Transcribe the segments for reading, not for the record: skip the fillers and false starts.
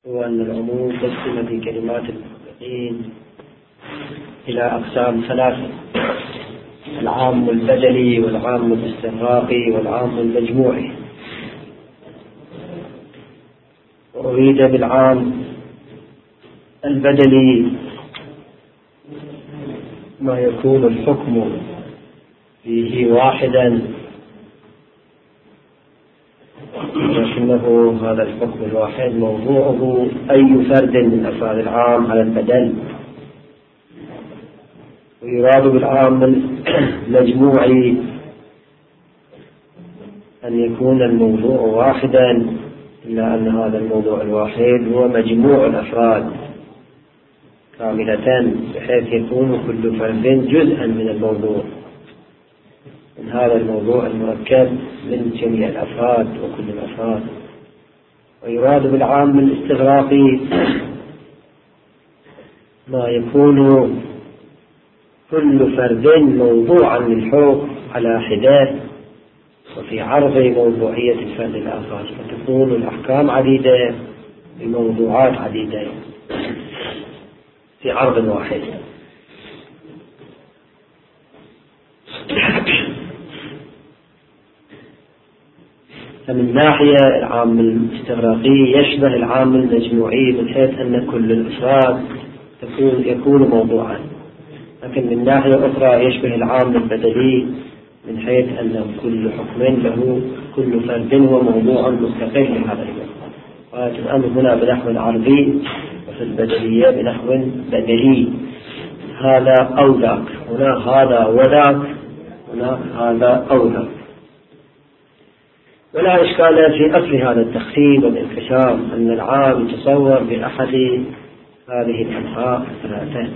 هو أن العموم قسم في كلمات المحققين إلى أقسام ثلاثة: العام البدلي والعام الاستغراقي والعام المجموعي. وأريد بالعام البدلي ما يكون الحكم فيه واحدا، ولكنه هذا الحكم الواحد موضوعه أي فرد من أفراد العام على البدل. ويراد بالعام المجموعي أن يكون الموضوع واحدا، إلا أن هذا الموضوع الواحد هو مجموع الأفراد كاملة، بحيث يكون كل فرد جزءا من الموضوع، من هذا الموضوع المركب من جميع الأفراد وكل الأفراد. ويراد بالعام الاستغراقي ما يكون كل فرد موضوعا للحكم على حدة، وفي عرض موضوعية الفرد الآخر، فتكون الأحكام عديدة بموضوعات عديدة في عرض واحد. فمن ناحية العام الاستغراقي يشبه العام المجموعي من حيث أن كل الأفراد يكون موضوعا، لكن من ناحية أخرى يشبه العام البدلي من حيث أن كل حكم له كل فرد هو موضوع مستقل لهذا الحكم. والأمر هنا بنحو عرضي، وفي البدلية بنحو بدلي، هذا أو ذاك، هنا هذا وذاك، هنا هذا أو ذاك. ولا إشكال في أصل هذا التقسيم والانقسام أن العام يتصور بأحد هذه الأنحاء الثلاثة.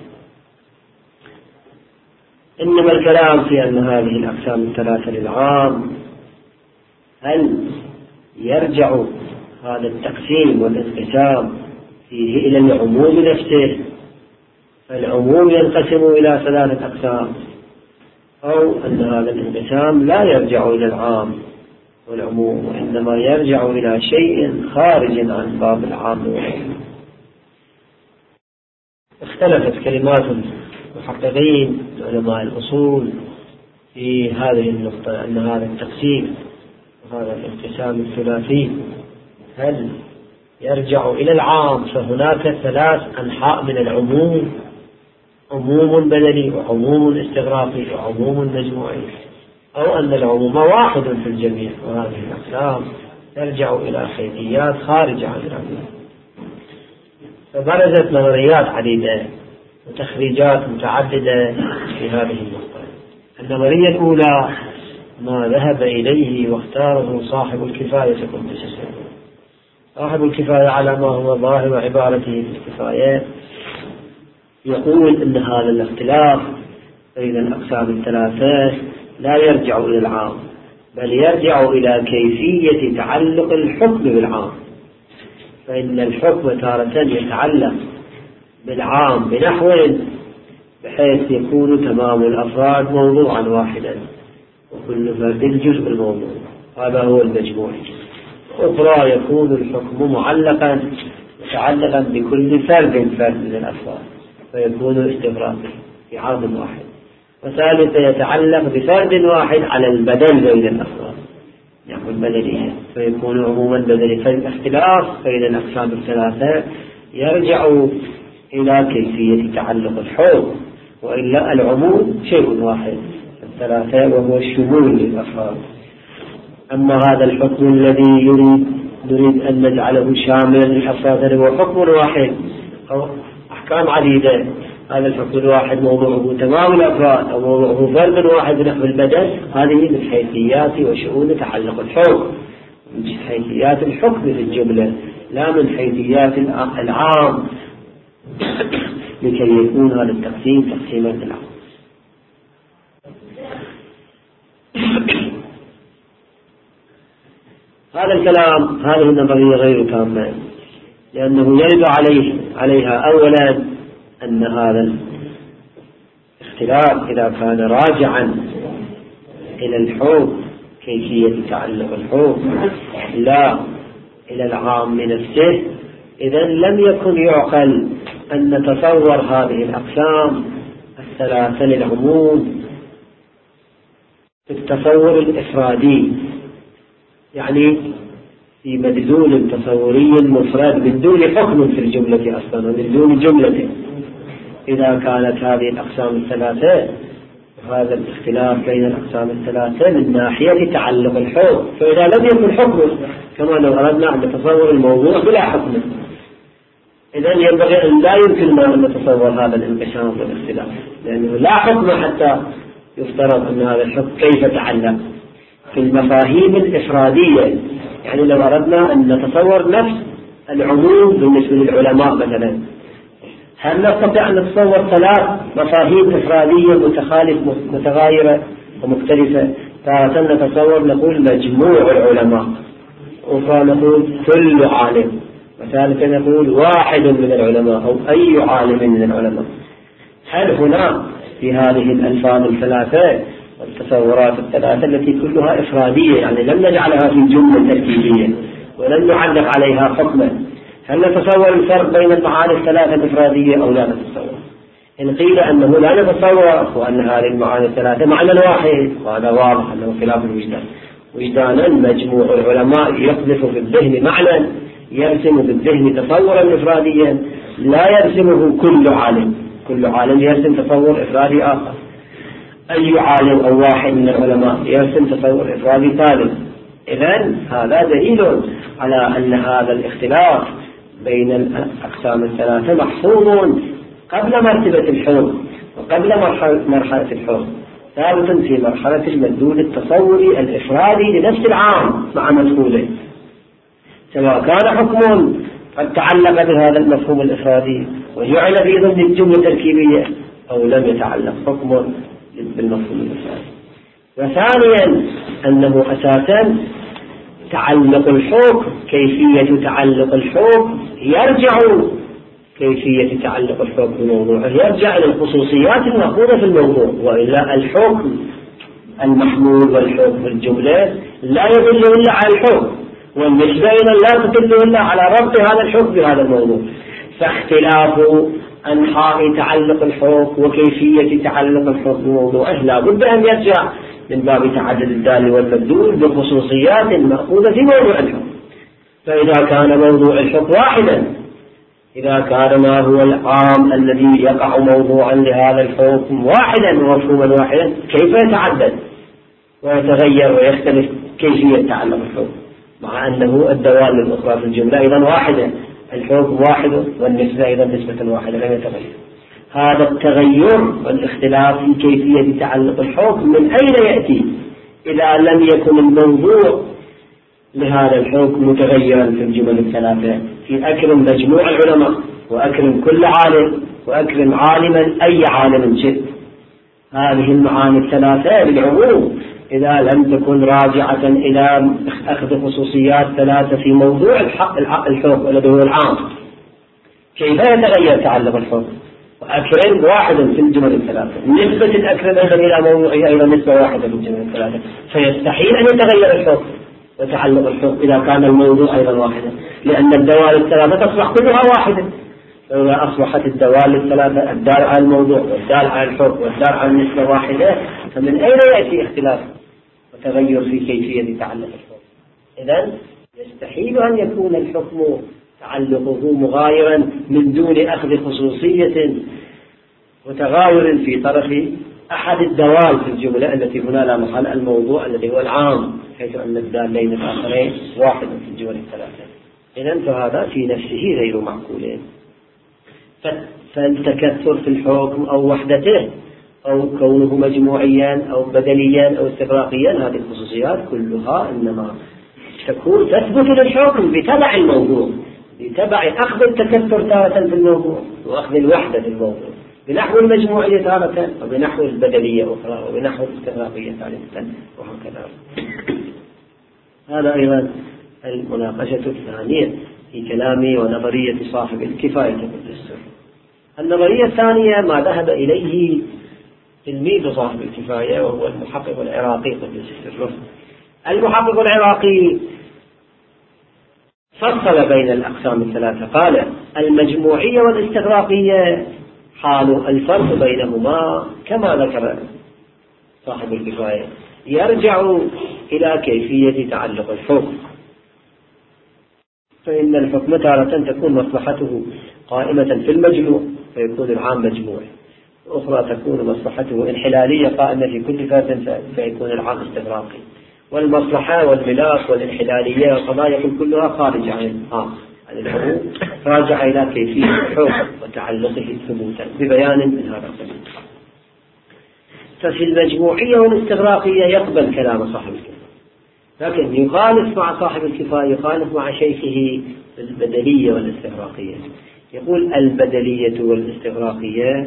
إنما الكلام في أن هذه الأقسام الثلاثة للعام، هل يرجع هذا التقسيم والانقسام فيه إلى العموم نفسه، فالعموم ينقسم إلى ثلاثة أقسام، أو أن هذا الانقسام لا يرجع إلى العام والعموم، وإنما يرجع إلى شيء خارج عن باب العام والعموم. اختلفت كلمات المحققين علماء الأصول في هذه النقطة، أن هذا التقسيم وهذا الانقسام الثلاثي هل يرجع إلى العام، فهناك ثلاث أنحاء من العموم: عموم بدلي وعموم استغراقي وعموم مجموعي، أو أن العموم واحد في الجميع، وهذه الأقسام ترجع إلى حيثيات خارجة عن العموم. فبرزت نظريات عديدة وتخريجات متعددة في هذه النقطة. النظرية الأولى ما ذهب إليه واختاره صاحب الكفاية قدس سره. صاحب الكفاية على ما هو ظاهر عبارته في الكفاية يقول إن هذا الاختلاف بين الأقسام الثلاثة لا يرجع إلى العام، بل يرجع إلى كيفية تعلق الحكم بالعام. فإن الحكم تارة يتعلق بالعام بنحو بحيث يكون تمام الأفراد موضوعا واحدا، وكل فرد جزء الموضوع، هذا هو المجموع. أخرى يكون الحكم معلقا متعلقا بكل فرد من الأفراد، فيكون استغراقي في عرض واحد. وثالثا يتعلق بفرد واحد على البدل بين الأفراد، يعني البدلية، فيكون عموما بدلي. فالاختلاف بين الأقسام الثلاثة يرجع إلى كيفية تعلق الحكم، وإلا العموم شيء واحد الثلاثة، وهو الشمول للأفراد. أما هذا الحكم الذي نريد أن نجعله شاملا للأفراد هو حكم واحد أو أحكام عديدة. هذا الحكم الواحد موضوعه تمام الأفراد، أو موضوعه فرد واحد نحو البدل. هذه من حيثيات وشؤون تعلق الحكم، من حيثيات الحكم في الجملة، لا من حيثيات العام لكي يكون هذا التقسيم تقسيما العام. هذا الكلام، هذه النظرية غير تامة، لأنه يرد عليها أولا أن هذا الاختلاف إذا كان راجعا إلى الحكم، كيفية تعلق الحكم، لا إلى العام نفسه، إذا لم يكن يعقل أن نتصور هذه الأقسام الثلاثة للعموم في التصور الإفرادي، يعني في مدلول تصوري مفرد من دون حكم في الجملة أصلا ومن دون جملة. إذا كانت هذه الأقسام الثلاثة، هذا الاختلاف بين الأقسام الثلاثة من ناحية تعلق الحكم، فإذا لم يكن حكم كما لو أردنا أن نتصور الموضوع بلا حكم، إذا ينبغي أن لا يمكن أن نتصور هذا الانقسام والاختلاف، لأنه لا حكم حتى يفترض أن هذا الحكم كيف تعلق في المفاهيم الإفرادية. يعني لو أردنا أن نتصور نفس العموم بالنسبة للعلماء مثلا، هل نستطيع أن نتصور ثلاث مفاهيم إفرادية متغايرة ومختلفة؟ تارة نتصور نقول مجموع العلماء، أخرى نقول كل عالم، وثالثا نقول واحد من العلماء أو أي عالم من العلماء. هل هنا في هذه الألفاظ الثلاثة والتصورات الثلاثة التي كلها إفرادية، يعني لم نجعلها في جملة تركيبية ولم نعلق عليها حكما، هل نتصور الفرق بين المعاني الثلاثة الإفرادية أو لا نتصور؟ إن قيل أنه لا نتصور وأن هذه المعاني الثلاثة معنى واحد، وهذا واضح أنه خلاف الوجدان. وجدانا مجموع العلماء يقذف في الذهن معنى، يرسم في الذهن تصورا إفراديا لا يرسمه كل عالم، كل عالم يرسم تصور إفرادي آخر، أي عالم أو واحد من العلماء يرسم تصور إفرادي ثالث. إذن هذا دليل على أن هذا الاختلاف بين الأقسام الثلاثة محفوظ قبل مرتبة الحكم وقبل مرحلة الحكم، ثابت في مرحلة المدلول التصوري الإفرادي لنفس العام مع مدخوله، سواء كان حكم قد تعلق بهذا المفهوم الإفرادي وجعل في ضمن الجملة التركيبية أو لم يتعلق حكم بالمفهوم الإفرادي. وثانيا أنه أساسا تعلق الحكم، كيفية تعلق الحكم يرجع، كيفية تعلق الحكم بموضوعه يرجع إلى الخصوصيات المأخوذة في الموضوع، وإلا الحكم المحمول والحكم الجملة لا يدل إلا على الحكم، والنسبة لا تدل إلا على ربط هذا الحكم بهذا الموضوع. فاختلاف أنحاء تعلق الحكم وكيفية تعلق الحكم بموضوعه لا بد أن يرجع من باب تعدد الدال والمدلول بخصوصيات مأخوذة في موضوع الحكم. فإذا كان موضوع الحكم واحدا، إذا كان ما هو العام الذي يقع موضوعا لهذا الحكم واحدا ومفهوما واحدا، كيف يتعدد ويتغير ويختلف كيفية تعلق الحكم، مع أنه الدوال الأخرى في الجملة أيضا واحدة، الحكم واحد والنسبة أيضا نسبة واحدة لم يتغير. هذا التغير والاختلاف في كيفية تعلق الحكم من أين يأتي إذا لم يكن الموضوع لهذا الحكم متغيرا في الجمل الثلاثة؟ في أكرم مجموع العلماء، وأكرم كل عالم، وأكرم عالما أي عالم شئت، هذه المعاني الثلاثة للعموم إذا لم تكن راجعة إلى أخذ خصوصيات ثلاثة في موضوع الحكم الذي هو العام، كيف يتغير تعلق الحكم؟ وأكرم واحدا في الجمل الثلاثة، نسبة الأكرم أيضا إلى موضوعه أيضا نسبة واحدة في الجمل الثلاثة، فيستحيل أن يتغير الحكم وتعلق الحكم إذا كان الموضوع أيضا واحدا، لأن الدوال الثلاثة تصبح كلها واحدة. فإذا أصبحت الدوال الثلاثة الدال على الموضوع والدال على الحكم والدال على النسبة واحدة، فمن أين يأتي اختلاف وتغير في كيفية تعلق الحكم؟ إذن يستحيل أن يكون الحكم تعلقه مغايرا من دون أخذ خصوصية وتغاير في طرف أحد الدوال في الجملة التي هنا لا محل الموضوع الذي هو العام، حيث أن الدالين الآخرين واحد في الجمل الثلاثة. إذن فهذا في نفسه غير معقول. فالتكثر في الحكم أو وحدته أو كونه مجموعيا أو بدليا أو استغراقيا، هذه الخصوصيات كلها إنما تكون تثبت للحكم بتبع الموضوع، بتبع أخذ التكثر تارة في الموضوع وأخذ الوحدة في الموضوع، بنحو المجموعية تارة وبنحو البدلية أخرى وبنحو الاستغراقية ثالثة وهكذا. هذا أيضا المناقشة الثانية في كلامي ونظرية صاحب الكفاية بالسر. النظرية الثانية ما ذهب إليه تلميذ صاحب الكفاية وهو المحقق العراقي قدس سره. المحقق العراقي فصل بين الأقسام الثلاثة، قال المجموعية والاستغراقية حال الفرق بينهما كما ذكر صاحب الكفاية يرجع إلى كيفية تعلق الحكم، فإن الحكم تارة تكون مصلحته قائمة في المجموع فيكون العام مجموعي، أخرى تكون مصلحته انحلالية قائمة في كل فرد فيكون العام استغراقي، والمصلحة والملاك والانحلالية والقضايا كلها خارج عن الحكم، راجع إلى كيفية الحكم وتعلقه ثبوتا ببيان من هذا القبيل. ففي المجموعية والاستغراقية يقبل كلام صاحب الكفاية، لكن يخالف مع صاحب الكفاية، يخالف مع شيخه البدلية والاستغراقية. يقول البدلية والاستغراقية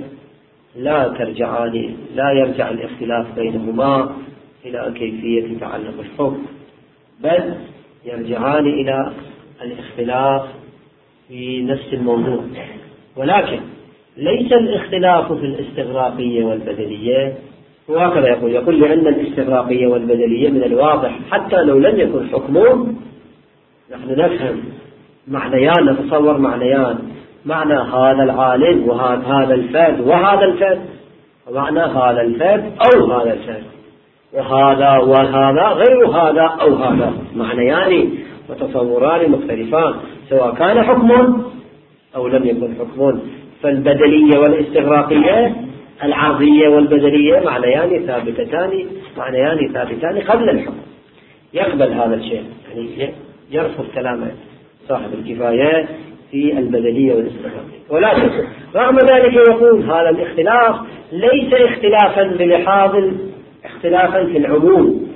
لا يرجع الاختلاف بينهما إلى كيفية تعلق الحكم، بل يرجعان إلى الاختلاف في نفس الموضوع، ولكن ليس الاختلاف في الاستغراقية والبدلية. وهكذا يقول لأن الاستغراقية والبدلية من الواضح حتى لو لم يكن حكمهم نحن نفهم معنيان، نتصور معنيان، معنى هذا العالم وهذا الفرد وهذا الفرد، ومعنى هذا الفرد أو هذا الفرد، وهذا وهذا غير هذا أو هذا، معنيان وتصوران مختلفان سواء كان حكم أو لم يكن حكم. فالبدلية والاستغراقية العرضية والبدلية معنيان ثابتان قبل الحكم، يقبل هذا الشيء، يعني يرفض كلام صاحب الكفاية في البدلية والاستغراقية. ولكن رغم ذلك يقول هذا الاختلاف ليس اختلافا بلحاظ اختلافا في العموم،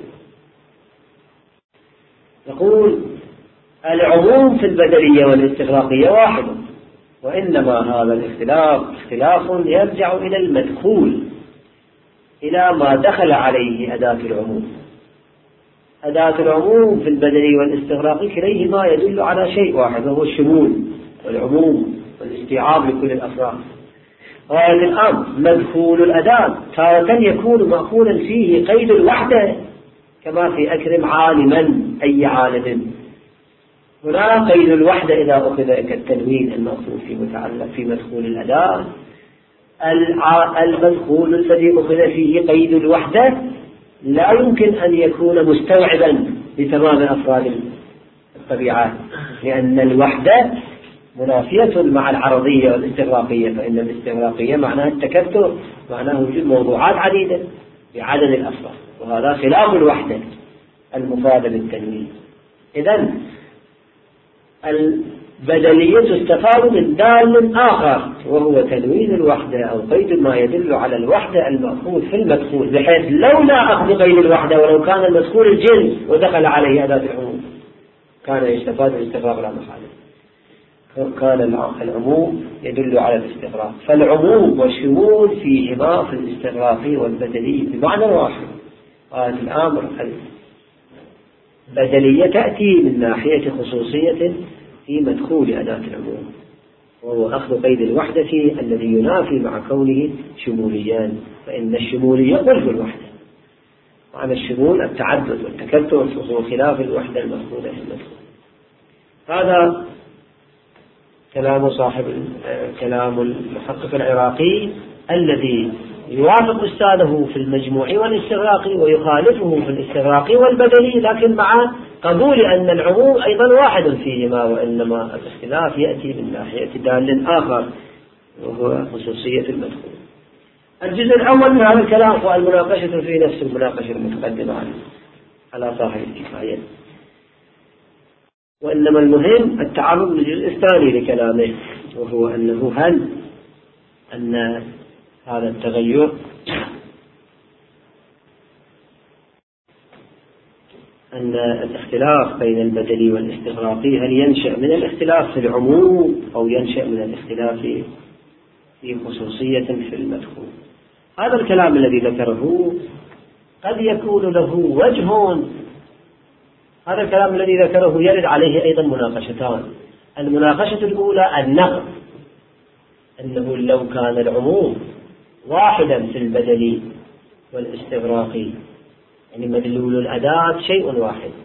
يقول العموم في البدلية والاستغراقية واحد، وإنما هذا الاختلاف اختلاف يرجع إلى المدخول، إلى ما دخل عليه أداة العموم. أداة العموم في البدلي والاستغراقي كليهما يدل على شيء واحد، وهو الشمول والعموم والاستيعاب لكل الأفراد. وهذا الأمر مدخول الأداة تارة يكون مأخوذا فيه قيد الوحدة كما في أكرم عالما أي عالم، هنا قيد الوحدة إذا أخذ كالتنوين المأخوذ في مدخول الأداة. المدخول الذي أخذ فيه قيد الوحدة لا يمكن أن يكون مستوعبا لتمام أفراد الطبيعات، لأن الوحدة منافية مع العرضية والاستغراقية، فإن الاستغراقية معناها التكثر، معناه وجود موضوعات عديدة بعدد الأفراد، وهذا خلاف الوحدة المفادة بالتنوين. إذن البدلية استفاد من دال آخر وهو تنوين الوحدة أو قيد ما يدل على الوحدة المأخوذ في المدخول، بحيث لولا أخذ قيد الوحدة ولو كان المدخول الجنس ودخل عليه أداة العموم كان يستفاد الاستغراق لا محالة، كان العموم يدل على الاستغراق. فالعموم والشمول فيهما في الاستغراق والبدلية بمعنى واحد. قال الأمر البدلية تأتي من ناحية خصوصية في مدخول أداة العموم، وهو أخذ قيد الوحدة الذي ينافي مع كونه شموليا، فإن الشمولية قلب الوحدة، معنى الشمول التعدد والتكثر وهو خلاف الوحدة المأخوذة في المدخول. هذا كلام المحقق العراقي الذي يوافق أستاذه في المجموع والاستغراقي ويخالفه في الاستغراقي والبدلي، لكن مع قبول أن العموم أيضا واحد فيهما، وإنما الاختلاف يأتي من ناحية دال آخر وهو خصوصية المدخول. الجزء الأول من هذا الكلام هو المناقشة في نفس المناقشة المتقدمة على صاحب الكفاية، وإنما المهم التعرض للجزء الثاني لكلامه، وهو أنه هل أن هذا التغير أن الاختلاف بين البدلي والاستغراقي هل ينشأ من الاختلاف في العموم أو ينشأ من الاختلاف في خصوصية في المدخول. هذا الكلام الذي ذكره قد يكون له وجه، هذا الكلام الذي ذكره يرد عليه أيضا مناقشتان. المناقشة الأولى النقد، أنه لو كان العموم واحدا في البدلي والاستغراقي، يعني مدلول الأداة شيء واحد،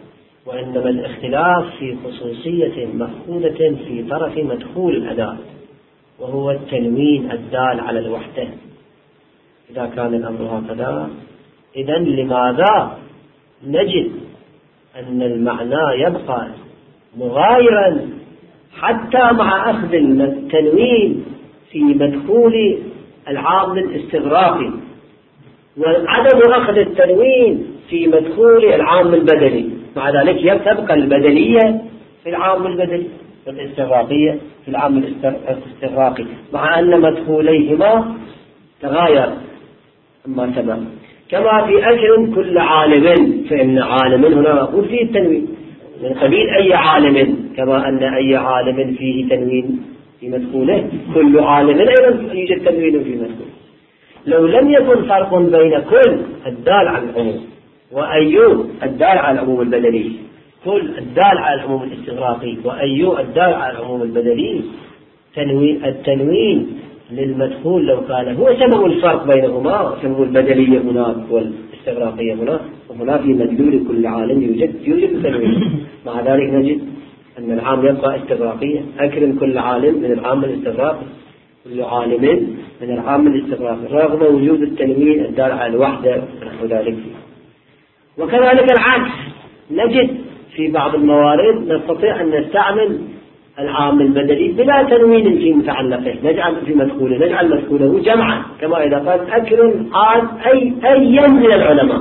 وإنما الاختلاف في خصوصية مفقودة في طرف مدخول الأداة، وهو التنوين الدال على الوحدة. إذا كان الأمر هكذا، إذن لماذا نجد أن المعنى يبقى مغايرا حتى مع أخذ التنوين في مدخول العامل الاستغراقي، وعدم أخذ التنوين في مدخول العامل البدلي؟ مع ذلك تبقى البدلية في العامل البدلي والاستغراقية في العامل الاستغراقي، مع أن مدخوليهما تغاير أما تمام. كما في أجر كل عالم، فإن عالم هنا نقول فيه التنوين من قبيل أي عالم، كما أن أي عالم فيه تنوين في مدخوله، كل عالم أيضا يوجد تنوين في مدخوله. لو لم يكن فرق بين كل الدال على العموم وأيو الدال على العموم البدلي، كل الدال على العموم الاستغراقي وأيو الدال على العموم البدلي، التنوين للمدخول لو كان هو سبب الفرق بينهما، سبب البدلية هناك والاستغراقية هناك، وهنا في مدلول كل عالم يوجد تنوين. مع ذلك نجد أن العام يبقى استغراقية، أكرم كل عالم من العام الاستغراقي، كل عالم من العام الاستغراقي، رغم وجود التنوين الدال على الوحدة ونحو ذلك فيه. وكذلك العكس، نجد في بعض الموارد نستطيع أن نستعمل العامل البدلي بلا تنوين في متعلقه، نجعل مدخوله جمعا، كما إذا قال أكرم أيا من العلماء،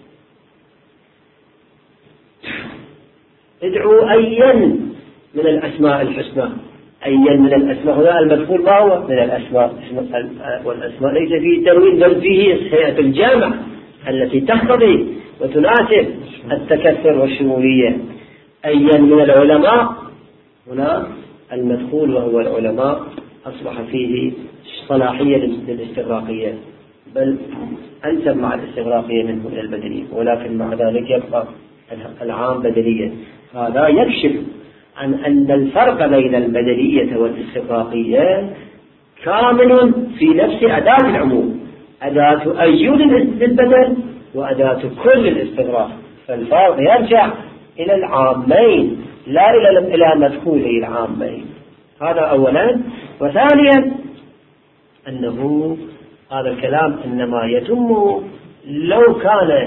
ادعوا أيا من الأسماء الحسنى، أيا من الأسماء، هنا المدخول ما هو من الأسماء، والأسماء ليس فيه تنوين بل فيه هيئة الجامع التي تقتضي وتناسب التكثر والشمولية. أيا من العلماء، هنا المدخول وهو العلماء أصبح فيه صلاحية للاستغراقية، بل أنسب مع الاستغراقية منه إلى البدلية، ولكن مع ذلك يبقى العام بدلية. هذا يكشف عن أن الفرق بين البدلية والاستغراقية كامل في نفس أداة العموم، أداة أيود للبدل وأداة كل الاستغراق، فالفرق يرجع إلى العامين لا إلى مدخولي العامين. هذا أولا. وثانيا أنه هذا الكلام إنما يتم لو كان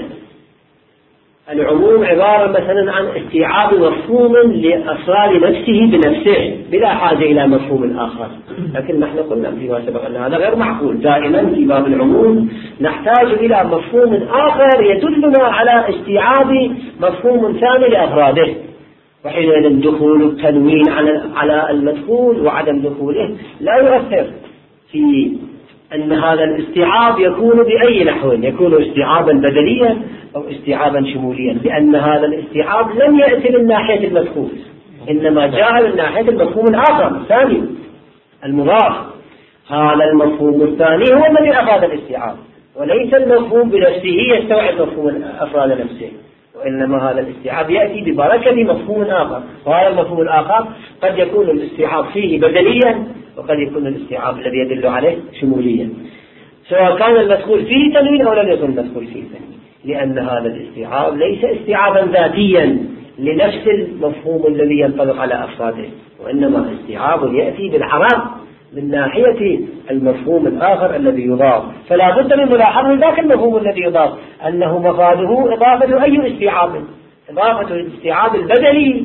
العموم عبارة مثلا عن استيعاب مفهوم لأصال نفسه بنفسه بلا حاجة إلى مفهوم آخر، لكن نحن قلنا فيما سبق أن هذا غير معقول. دائما في باب العموم نحتاج إلى مفهوم آخر يدلنا على استيعاب مفهوم ثاني لأفراده، وحينئذ دخول التنوين على المدخول وعدم دخوله لا يؤثر في أن هذا الاستيعاب يكون بأي نحو، يكون استيعابا بدليا أو استيعابا شموليا، لأن هذا الاستيعاب لم يأتي من ناحية المدخول، إنما جاء من ناحية المفهوم الآخر الثاني المضاف. هذا المفهوم الثاني هو الذي أفاد الاستيعاب، وليس المفهوم بنفسه يستوعب مفهوم أفراد نفسه، وإنما هذا الاستيعاب يأتي ببركة مفهوم آخر، وهذا المفهوم الآخر قد يكون الاستيعاب فيه بدليا، وقد يكون الاستيعاب الذي يدل عليه شموليا، سواء كان المدخول فيه تنوين أو لم يكن المدخول فيه تنوين، لأن هذا الاستيعاب ليس استيعابا ذاتيا لنفس المفهوم الذي ينطبق على أفراده، وإنما استيعاب يأتي بالعرض من ناحية المفهوم الآخر الذي يضاف. فلا بد من ملاحظة ذاك المفهوم الذي يضاف أنه مفاده إضافة أي استيعاب، إضافة الاستيعاب البدلي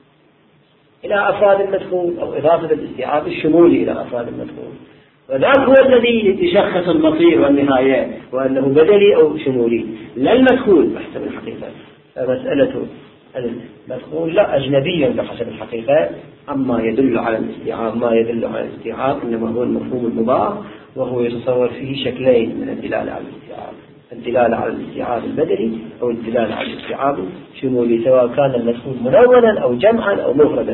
إلى أفراد المدخول، أو إضافة الاستيعاب الشمولي إلى أفراد المدخول، وذاك هو الذي يشخص المصير والنهاية، وأنه بدلي أو شمولي، لا المدخول بحسب الحقيقة. مسألة المدخول لا أجنبيا بحسب الحقيقة، أما يدل على الاستيعاب ما يدل على الاستيعاب إنما هو المفهوم المضاف، وهو يتصور فيه شكلين من الدلالة على الاستيعاب، الدلالة على الاستيعاب البدلي أو الدلالة على الاستيعاب الشمولي، سواء كان المدخول منونا أو جمعا أو مفردا.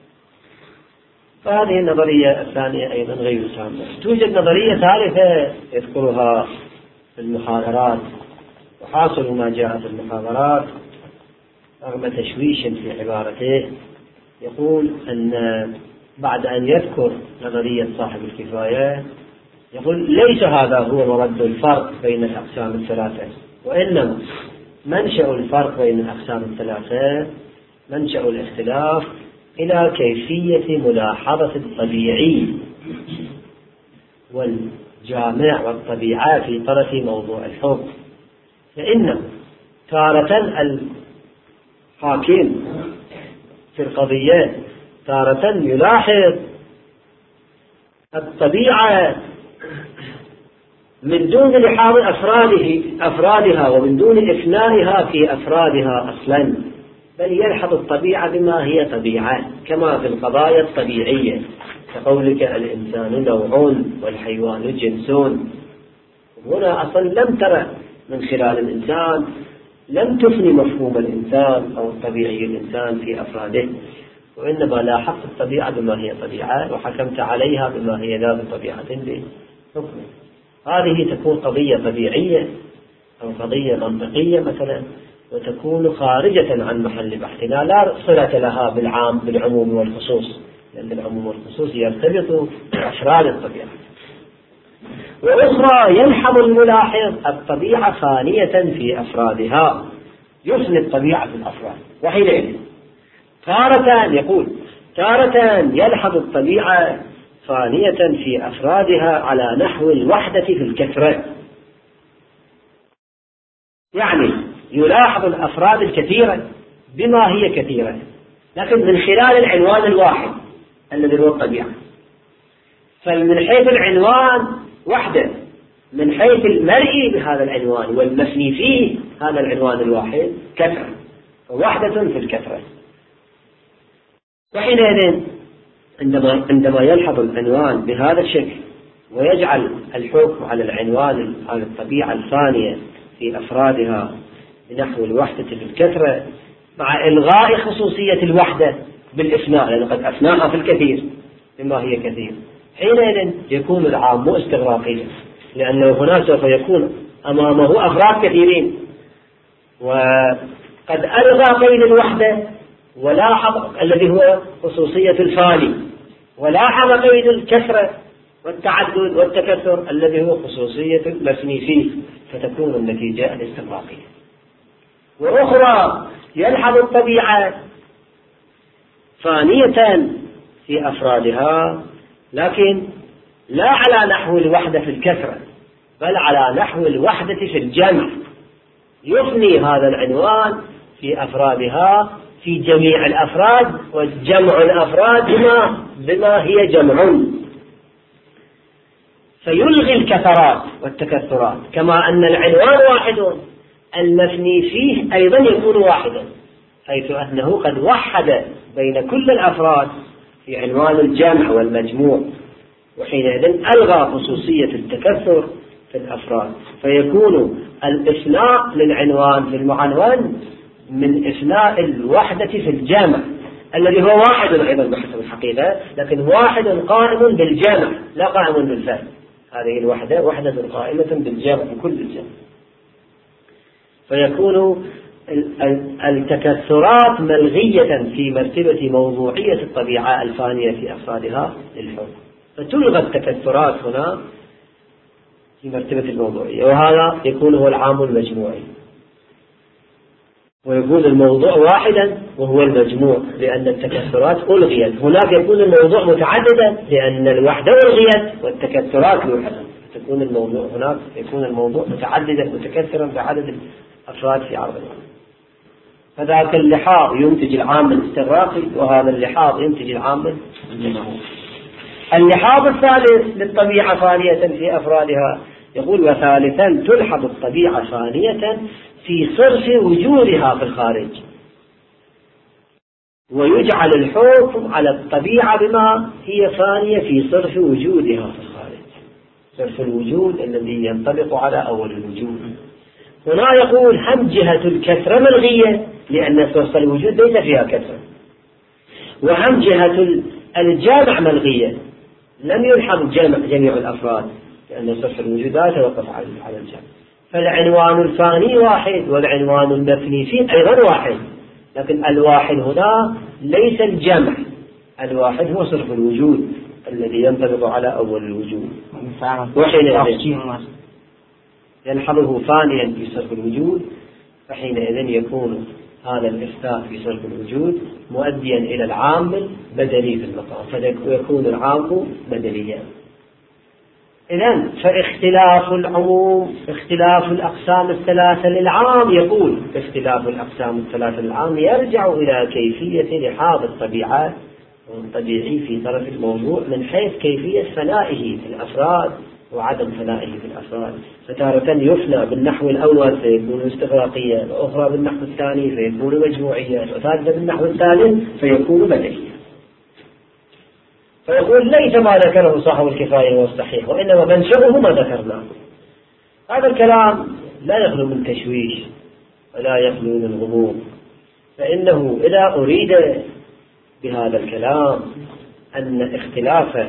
فهذه النظرية الثانية أيضا غير تامة. توجد نظرية ثالثة يذكرها في المحاضرات، وحاصل ما جاء في المحاضرات رغم تشويش في عبارته، يقول أن بعد أن يذكر نظرية صاحب الكفاية يقول ليس هذا هو مرد الفرق بين الأقسام الثلاثة، وإنما منشأ الفرق بين الأقسام الثلاثة منشأ الاختلاف إلى كيفية ملاحظة الطبيعي والجامع والطبيعة في طرف موضوع الحكم. فإن تارة الحاكم في القضية تارة يلاحظ الطبيعة من دون لحاظ أفرادها ومن دون إفنائها في أفرادها أصلا، بل يلحظ الطبيعة بما هي طبيعة، كما في القضايا الطبيعية كقولك الإنسان نوع والحيوان جنس. هنا أصلا لم ترى من خلال الإنسان، لم تفني مفهوم الإنسان أو الطبيعي الإنسان في أفراده، وإنما لاحظت الطبيعة بما هي طبيعة وحكمت عليها بما هي ذات طبيعة بحكم. هذه تكون قضية طبيعية أو قضية منطقية مثلا، وتكون خارجة عن محل بحثنا، لا صلة لها بالعموم والخصوص، لأن العموم والخصوص يرتبط بأفراد الطبيعة. وأخرى يلحظ الملاحظ الطبيعة فانية في أفرادها، يفني الطبيعة في الأفراد. وحينئذ تارة يلحظ الطبيعة فانية في أفرادها على نحو الوحدة في الكثرة، يعني يلاحظ الأفراد الكثيرة بما هي كثيرة، لكن من خلال العنوان الواحد الذي هو الطبيعة. فمن حيث العنوان وحدة، من حيث المرئي بهذا العنوان والمفني فيه هذا العنوان الواحد كثرة، ووحدة في الكثرة. وحينئذ عندما يلحظ العنوان بهذا الشكل ويجعل الحكم على العنوان على الطبيعة الفانية في أفرادها بنحو الوحدة في الكثرة، مع إلغاء خصوصية الوحدة بالإفناء، لأنه قد أفناها في الكثير بما هي كثير، حينئذ يكون العام استغراقيا، لأنه هنا سوف يكون أمامه أفراد كثيرين، وقد ألغى قيد الوحدة ولاحظ الذي هو خصوصية الفاني، ولاحظ قيد الكثرة والتعدد والتكثر الذي هو خصوصية المفني فيه، فتكون النتيجة الاستغراقية. وأخرى يلحظ الطبيعة فانية في أفرادها، لكن لا على نحو الوحدة في الكثرة، بل على نحو الوحدة في الجمع، يفني هذا العنوان في أفرادها في جميع الأفراد، وجمع الأفراد بما هي جمع، فيلغي الكثرات والتكثرات، كما أن العنوان واحد المفني فيه أيضا يكون واحدا، حيث أنه قد وحد بين كل الأفراد في عنوان الجمع والمجموع، وحينئذ ألغى خصوصية التكثر في الأفراد، فيكون الإفناء للعنوان في المعنون من إفناء الوحدة في الجامع الذي هو واحد أيضا بحسب الحقيقة، لكن واحد قائم بالجامع لا قائم بالفعل. هذه الوحدة وحدة قائمة بالجامع بكل الجامع، فيكون التكثرات ملغية في مرتبة موضوعية الطبيعة الفانية في أفرادها للحكم، فتلغى التكثرات هنا في مرتبة الموضوعية، وهذا يكون هو العام المجموعي، ويكون الموضوع واحدا وهو المجموع، لأن التكثرات ألغيت. هناك يكون الموضوع متعددا لأن الوحدة ألغيت والتكثرات لوحدة، تكون الموضوع هناك يكون الموضوع متعددا متكثرا بعدد الأفراد في عرض العام. فذاك اللحاظ ينتج العام الاستغراقي، وهذا اللحاظ ينتج العام الجمعي. اللحاظ الثالث للطبيعة فانية في أفرادها، يقول وثالثا تلحظ الطبيعة فانية في صرف وجودها في الخارج، ويجعل الحكم على الطبيعة بما هي فانية في صرف وجودها في الخارج، صرف الوجود الذي ينطبق على أول الوجود. هنا يقول هم جهة الكثرة ملغية لأن صرف الوجود ليس فيها كثرة، وهم جهة الجامع ملغية، لم يلحظ جميع الأفراد لأن صرف الوجود لا يتوقف على الجامع. فالعنوان الفاني واحد والعنوان المفني فيه أيضا واحد، لكن الواحد هنا ليس الجمع، الواحد هو صرف الوجود الذي ينطبق على أول الوجود، وحينئذ يلحظه فانيا في صرف الوجود، فحينئذ يكون هذا الإثبات في صرف الوجود مؤديا إلى العامل بدلي في المقام، فيكون العام بدليا. إذن فاختلاف العموم، اختلاف الأقسام الثلاثة للعام، يقول اختلاف الأقسام الثلاثة للعام يرجع إلى كيفية لحاظ الطبيعة الطبيعي في طرف الموضوع من حيث كيفية فنائه في الأفراد وعدم فنائه في الأفراد. فتارة يفنى بالنحو الأول فيكون استغراقيا، وأخرى بالنحو الثاني فيكون مجموعيا، وثالثا بالنحو الثالث فيكون بدليا. فيقول ليس ما ذكره صاحب الكفاية هو الصحيح، وإنما منشأه ما ذكرناه. هذا الكلام لا يخلو من تشويش ولا يخلو من غموض، فإنه إذا أريد بهذا الكلام أن اختلاف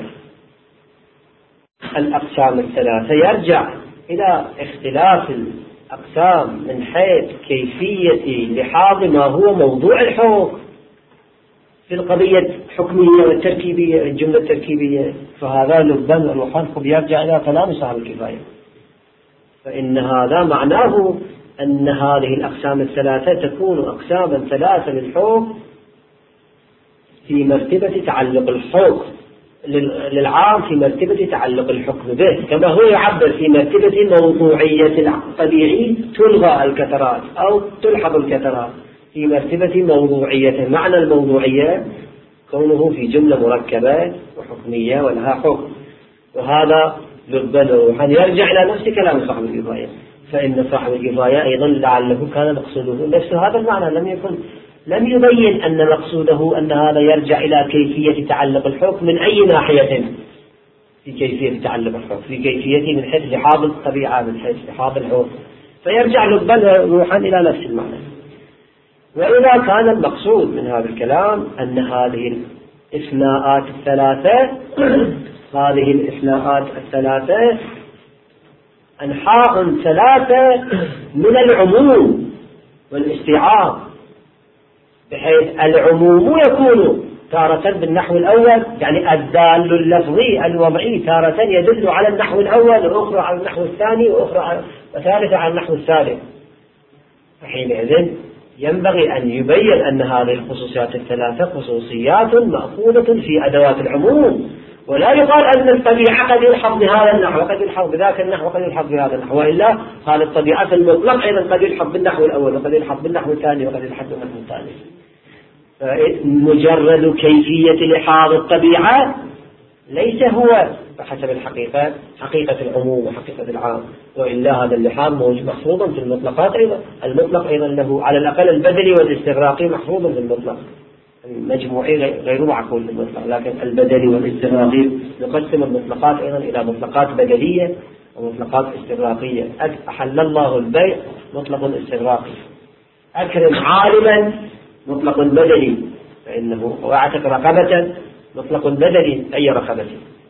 الأقسام الثلاثة يرجع إلى اختلاف الأقسام من حيث كيفية لحاظ ما هو موضوع الحكم في القضية الحكمية والتركيبية، الجملة التركيبية، فهذا لبا الوحنكم يرجع إلى كلام صاحب الكفاية. فإن هذا معناه أن هذه الأقسام الثلاثة تكون أقساما ثلاثة للحكم في مرتبة تعلق الحكم للعام، في مرتبة تعلق الحكم به، كما هو يعبر في مرتبة موضوعية الطبيعي تلغى الكثرات أو تلحظ الكثرات، في مرتبة موضوعية. معنى الموضوعية كونه في جملة مركبة وحكمية ولها حكم، وهذا لبنه أن يرجع إلى نفس كلام صاحب الكفاية. فإن صاحب الكفاية أيضا لعله كان مقصوده نفس هذا المعنى، لم يبين أن مقصوده أن هذا يرجع إلى كيفية تعلق الحكم من أي ناحية، في كيفية تعلق الحكم، في كيفية من حيث لحاظ الطبيعة، من حيث لحاظ الحكم، فيرجع لبنه روحا إلى نفس المعنى. وإذا كان المقصود من هذا الكلام أن هذه الإثناءات الثلاثة هذه الإثناءات الثلاثة أنحاء ثلاثة من العموم والاستيعاب، بحيث العموم يكون تارة بالنحو الأول، يعني الدال اللفظي الوضعي تارة يدل على النحو الأول، وأخرى على النحو الثاني، وثالثة على النحو الثالث. فحينئذ ينبغي أن يبين أن هذه الخصوصيات الثلاثة خصوصيات مأخوذة في أدوات العموم، ولا يقال أن الطبيعة قد يلحظ بهذا النحو وقد يلحظ بذاك النحو وقد يلحظ بهذا النحو، وإلا هذه الطبيعة المطلق أيضا قد يلحظ بالنحو الأول وقد يلحظ بالنحو الثاني وقد يلحظ بالنحو الثالث. مجرد كيفية لحاظ الطبيعة ليس هو بحسب الحقيقة حقيقة العموم وحقيقة العام، وإلا هذا اللحاظ محفوظا في المطلقات أيضا. المطلق أيضا له على الأقل البدلي والاستغراقي محفوظا في المطلق، المجموعي غير معقول في المطلق، لكن البدلي والاستغراقي نقسم المطلقات أيضا إلى مطلقات بدلية ومطلقات استغراقية. أحل الله البيع مطلق استغراقي، أكرم عالما مطلق بدلي، فإنه واعتق رقبة مطلق بدلي أي رقبة.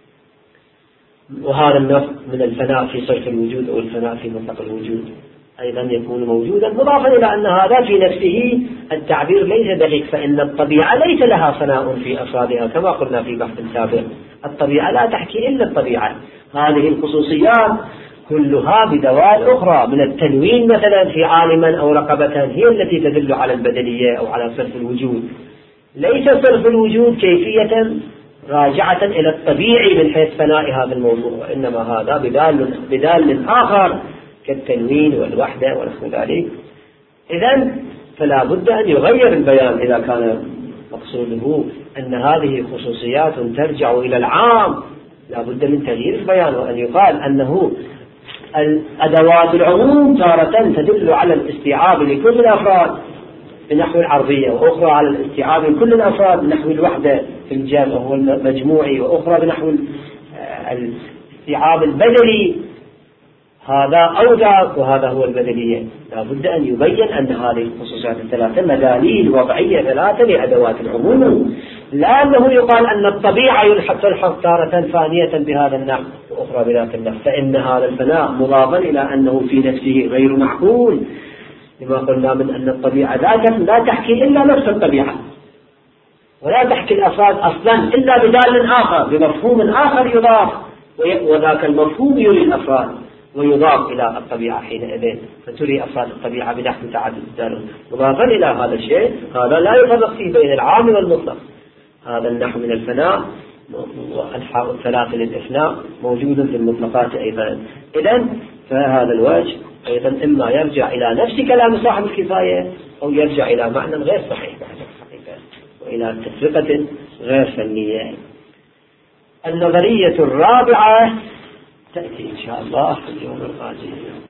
وهذا النوع من الفناء في صرف الوجود أو الفناء في مطلق الوجود أيضا يكون موجودا، مضافا إلى أن هذا في نفسه التعبير ليس دقيق، فإن الطبيعة ليس لها فناء في أفرادها كما قلنا في بحث سابق. الطبيعة لا تحكي إلا الطبيعة، هذه الخصوصيات كلها بدوال أخرى من التنوين مثلا في عالما أو رقبة هي التي تدل على البدلية أو على صرف الوجود. ليس صرف الوجود كيفية راجعة إلى الطبيعي من حيث فناء هذا الموضوع، وإنما هذا بدال آخر كالتنوين والوحدة ونحو ذلك. إذن فلا بد أن يغير البيان إذا كان مقصوده أن هذه خصوصيات ترجع إلى العام، لا بد من تغيير البيان، وأن يقال أنه الأدوات العموم تارة تدل على الاستيعاب لكل الأفراد بنحو العرضية، وأخرى على الاستيعاب لكل الأفراد بنحو الوحدة في الجمع وهو المجموعي، وأخرى بنحو الاستيعاب البدلي، هذا أوضع وهذا هو البدلية. لا بد أن يبين أن هذه الخصوصيات الثلاثة مداليل وضعية ثلاثة لأدوات العموم، لا أنه يقال أن الطبيعة تلحظ تارة فانية بهذا النحو وأخرى بذاك النحو، فإن هذا الفناء مضافا إلى أنه في نفسه غير معقول، لما قلنا من أن الطبيعة لا تحكي إلا نفس الطبيعة، ولا تحكي الأفراد أصلا إلا بدال آخر بمفهوم آخر يضاف، وذاك المفهوم يري الأفراد. ويضاف إلى الطبيعة حينئذ، فتري أفراد الطبيعة بنحو متعدد الدارون. مضافا إلى هذا الشيء، هذا لا يفرق فيه بين العام والمطلق. هذا النحو من الفناء وأنحاء الثلاثة للإفناء موجود في المطلقات أيضا. إذن فهذا الوجه أيضا إما يرجع إلى نفس كلام صاحب الكفاية أو يرجع إلى معنى غير صحيح بعد الحقيقة وإلى تفرقة غير فنية. النظرية الرابعة تأتي إن شاء الله في اليوم القادم.